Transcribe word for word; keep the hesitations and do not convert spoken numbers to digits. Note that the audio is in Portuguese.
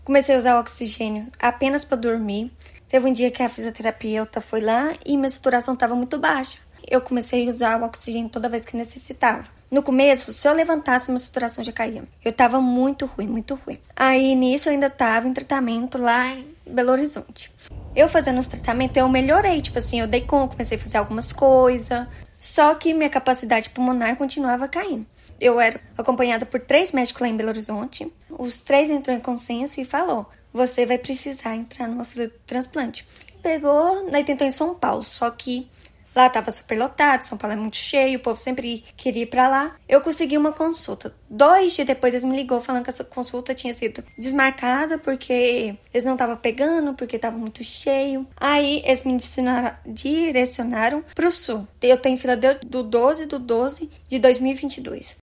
Comecei a usar o oxigênio apenas para dormir. Teve um dia que a fisioterapeuta foi lá e minha saturação estava muito baixa. Eu comecei a usar o oxigênio toda vez que necessitava. No começo, se eu levantasse, minha saturação já caía. Eu tava muito ruim, muito ruim. Aí, nisso, eu ainda tava em tratamento lá em Belo Horizonte. Eu fazendo os tratamentos, eu melhorei. Tipo assim, eu dei conta, comecei a fazer algumas coisas. Só que minha capacidade pulmonar continuava caindo. Eu era acompanhada por três médicos lá em Belo Horizonte. Os três entrou em consenso e falou: você vai precisar entrar numa fila de transplante. Pegou, daí tentou em São Paulo, só que lá tava super lotado, São Paulo é muito cheio, o povo sempre queria ir pra lá. Eu consegui uma consulta. Dois dias depois eles me ligou falando que essa consulta tinha sido desmarcada porque eles não estavam pegando, porque tava muito cheio. Aí eles me direcionaram, direcionaram pro sul. Eu tô em fila do doze do doze de dois mil e vinte e dois.